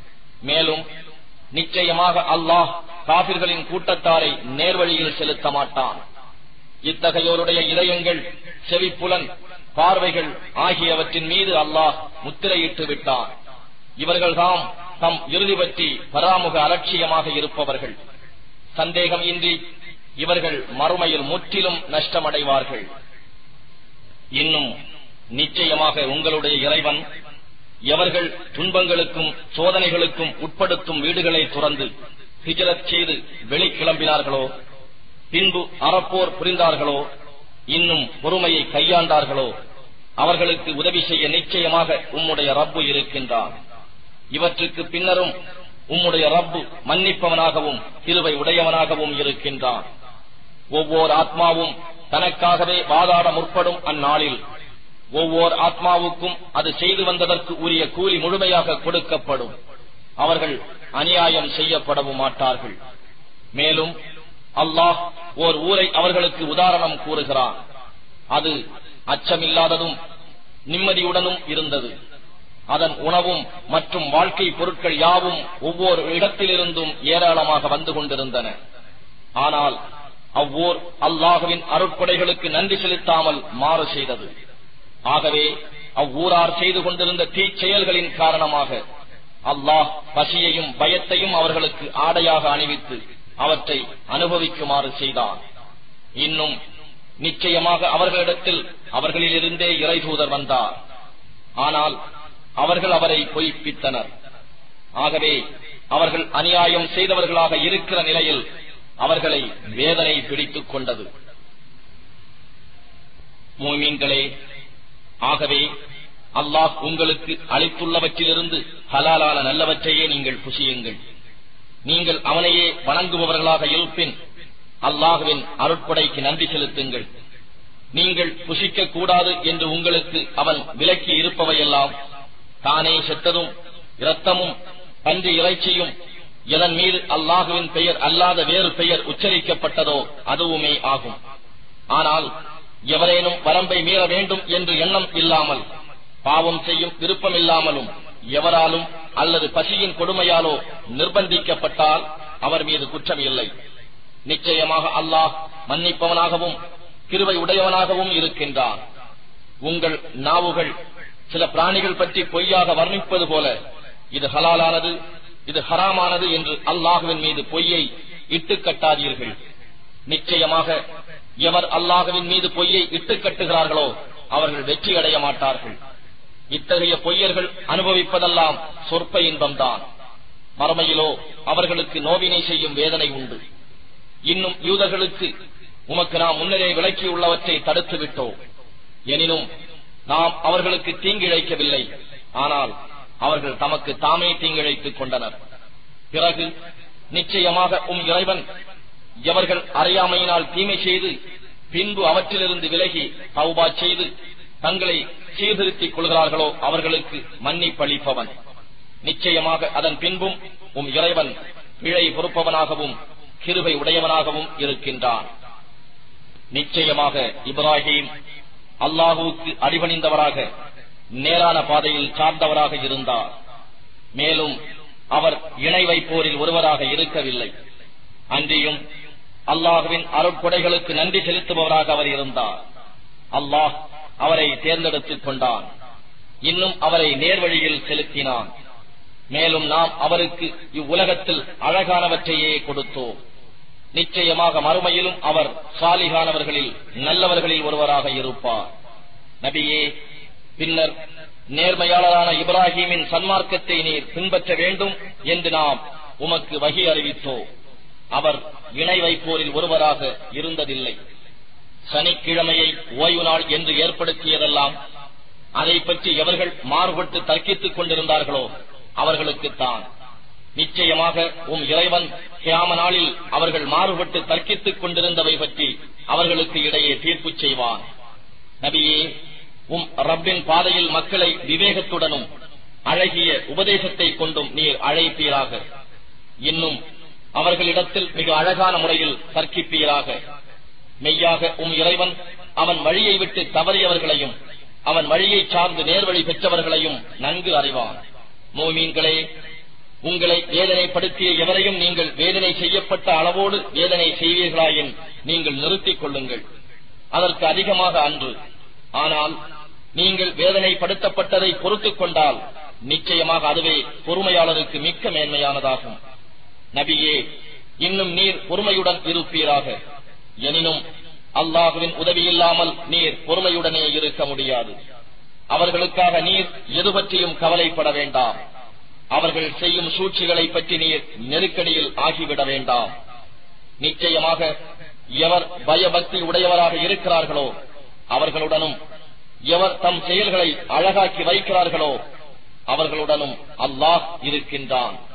மேலும் நிச்சயமாக அல்லாஹ் காபிர்களின் கூட்டத்தாரை நேர்வழியில் செலுத்த மாட்டான். இத்தகையோருடைய இதயங்கள், செவிப்புலன், பார்வைகள் ஆகியவற்றின் மீது அல்லாஹ் முத்திரையிட்டு விட்டான். இவர்கள்தாம் தம் இறுதி பற்றி பராமுக அலட்சியமாக இருப்பவர்கள். சந்தேகம் இன்றி இவர்கள் மறுமையில் முற்றிலும் நஷ்டமடைவார்கள். இன்னும் நிச்சயமாக உங்களுடைய இறைவன் எவர்கள் துன்பங்களுக்கும் சோதனைகளுக்கும் உட்படுத்தும் வீடுகளை துறந்து ஹிஜ்ரத் செய்து வெளிக்கிளம்பினார்களோ, பின்பு அறப்போர் புரிந்தார்களோ, இன்னும் பொறுமையை கையாண்டார்களோ, அவர்களுக்கு உதவி செய்ய நிச்சயமாக உம்முடைய ரப்பு இருக்கின்றான். இவற்றுக்கு பின்னரும் உம்முடைய ரப்பு மன்னிப்பவனாகவும் கிருபை உடையவனாகவும் இருக்கின்றான். ஒவ்வொரு ஆத்மாவும் தனக்காகவே வாதாட முற்படும் அந்நாளில் ஒவ்வொரு ஆத்மாவுக்கும் அது செய்து வந்ததற்கு உரிய கூலி முழுமையாக கொடுக்கப்படும். அவர்கள் அநியாயம் செய்யப்படவும் மாட்டார்கள். மேலும் அல்லாஹ் ஓர் ஊரை அவர்களுக்கு உதாரணம் கூறுகிறான். அது அச்சமில்லாததும் நிம்மதியுடனும் இருந்தது. அதன் உணவும் மற்றும் வாழ்க்கை பொருட்கள் யாவும் ஒவ்வொரு இடத்திலிருந்தும் ஏராளமாக வந்து கொண்டிருந்தன. ஆனால் அவ்வூர் அல்லாஹுவின் அருட்கொடைகளுக்கு நன்றி செலுத்தாமல் மாறு செய்தது. ஆகவே அவ்வூரார் செய்து கொண்டிருந்த தீச்செயல்களின் காரணமாக அல்லாஹ் பசியையும் பயத்தையும் அவர்களுக்கு ஆடையாக அணிவித்து அவற்றை அனுபவிக்குமாறு செய்தான். இன்னும் நிச்சயமாக அவர்களிடத்தில் அவர்களிலிருந்தே இறைதூதர் வந்தார். ஆனால் அவர்கள் அவரை பொய்ப்பித்தனர். ஆகவே அவர்கள் அநியாயம் செய்தவர்களாக இருக்கிற நிலையில் அவர்களை வேதனை பிடித்துக் கொண்டது. முஃமின்களே, ஆகவே அல்லாஹ் உங்களுக்கு அளித்துள்ளவற்றிலிருந்து ஹலாலான நல்லவற்றையே நீங்கள் புசியுங்கள். நீங்கள் அவனையே வணங்குபவர்களாக இருப்பின் அல்லாஹுவின் அருட்கொடைக்கு நன்றி செலுத்துங்கள். நீங்கள் புசிக்க கூடாது என்று உங்களுக்கு அவன் விலக்கி இருப்பவையெல்லாம் தானே செத்ததும் இரத்தமும் பன்றி இறைச்சியும் எதன் மீது அல்லாஹுவின் பெயர் அல்லாத வேறு பெயர் உச்சரிக்கப்பட்டதோ அதுவுமே ஆகும். ஆனால் எவரேனும் வரம்பை மீற வேண்டும் என்று எண்ணம் இல்லாமல் பாவம் செய்யும் விருப்பமில்லாமலும் எவராலும் அல்லது பசியின் கொடுமையாலோ நிர்பந்திக்கப்பட்டால் அவர் மீது குற்றம் இல்லை. நிச்சயமாக அல்லாஹ் மன்னிப்பவனாகவும் கிருபை உடையவனாகவும் இருக்கின்றான். உங்கள் நாவுகள் சில பிராணிகள் பற்றி பொய்யாக வர்ணிப்பது போல இது ஹலாலானது, இது ஹராமானது என்று அல்லாஹுவின் மீது பொய்யை இட்டுக் கட்டாதீர்கள். நிச்சயமாக எவர் அல்லாஹுவின் மீது பொய்யை இட்டுக் கட்டுகிறார்களோ அவர்கள் வெற்றி அடைய மாட்டார்கள். இத்தகைய பொய்யர்கள் அனுபவிப்பதெல்லாம் சொற்ப இன்பம்தான். மறுமையிலோ அவர்களுக்கு நோவினை செய்யும் வேதனை உண்டு. இன்னும் யூதர்களுக்கு உமக்கு நாம் முன்னரே விலக்கியுள்ளவற்றை தடுத்து விட்டோம். எனினும் நாம் அவர்களுக்கு தீங்கிழைக்கவில்லை. ஆனால் அவர்கள் தமக்கு தாமே தீங்கிழைத்துக் கொண்டனர். பிறகு நிச்சயமாக உம் இறைவன் எவர்கள் அறியாமையினால் தீமை செய்து பின்பு அவற்றிலிருந்து விலகி தௌபா செய்து தங்களை சீர்திருத்திக் கொள்கிறார்களோ அவர்களுக்கு மன்னிப்பளிப்பவன். நிச்சயமாக அதன் பின்பும் உம் இறைவன் பிழை பொறுப்பவனாகவும் கிருபை உடையவனாகவும் இருக்கின்றான். நிச்சயமாக இப்ராஹிம் அல்லாஹுவுக்கு அடிபணிந்தவராக நேரான பாதையில் சார்ந்தவராக இருந்தார். மேலும் அவர் இணை வைப்போரில் ஒருவராக இருக்கவில்லை. அன்றியும் அல்லாஹுவின் அருட்கொடைகளுக்கு நன்றி செலுத்துபவராக அவர் இருந்தார். அல்லாஹ் அவரை தேர்ந்தெடுத்துக் கொண்டான். இன்னும் அவரை நேர்வழியில் செலுத்தினான். மேலும் நாம் அவருக்கு இவ்வுலகத்தில் அழகானவற்றையே கொடுத்தோம். நிச்சயமாக மறுமையிலும் அவர் சாலிகானவர்களில் நல்லவர்களில் ஒருவராக இருப்பார். நபியே, பின்னர் நேர்மையாளரான இப்ராஹிமின் சன்மார்க்கத்தை நீர் பின்பற்ற வேண்டும் என்று நாம் உமக்கு வகி அறிவித்தோம். அவர் இணை வைப்போரில் ஒருவராக இருந்ததில்லை. சனிக்கிழமையை ஓய்வு நாள் என்று ஏற்படுத்தியதெல்லாம் அதை பற்றி எவர்கள் மாறுபட்டு தர்க்கித்துக் கொண்டிருந்தார்களோ அவர்களுக்குத்தான். நிச்சயமாக உம் இறைவன் கியாம நாளில் அவர்கள் மாறுபட்டு தர்க்கித்துக் கொண்டிருந்தவை பற்றி அவர்களுக்கு இடையே தீர்ப்பு செய்வான். நபியே, உம் ரப்பின் பாதையில் மக்களை விவேகத்துடனும் அழகிய உபதேசத்தை கொண்டும் நீர் அழைப்பீராக. இன்னும் அவர்களிடத்தில் மிக அழகான முறையில் தர்க்கிப்பீராக. மெய்யாக உம் இறைவன் அவன் வழியை விட்டு தவறியவர்களையும் அவன் வழியை சார்ந்து நேர்வழி பெற்றவர்களையும் நன்கு அறிவான். முஃமின்களே, உங்களை வேதனைப்படுத்திய எவரையும் நீங்கள் வேதனை செய்யப்பட்ட அளவோடு வேதனை செய்வீர்களாயின் நீங்கள் நிறுத்திக் கொள்ளுங்கள். அதற்கு அதிகமாக அன்று. ஆனால் நீங்கள் வேதனைப்படுத்தப்பட்டதை பொறுத்துக் கொண்டால் நிச்சயமாக அதுவே பொறுமையாளருக்கு மிக்க மேன்மையானதாகும். நபியே, இன்னும் நீர் பொறுமையுடன் இருப்பீராக. எனினும் அல்லாஹுவின் உதவியில்லாமல் நீர் பொறுமையுடனே இருக்க முடியாது. அவர்களுக்காக நீர் எது பற்றியும் கவலைப்பட வேண்டாம். அவர்கள் செய்யும் சூழ்ச்சிகளை பற்றி நீர் நெருக்கடியில் ஆகிவிட வேண்டாம். நிச்சயமாக எவர் பயபக்தி உடையவராக இருக்கிறார்களோ அவர்களுடனும், எவர் தம் செயல்களை அழகாக்கி வைக்கிறார்களோ அவர்களுடனும் அல்லாஹ் இருக்கின்றான்.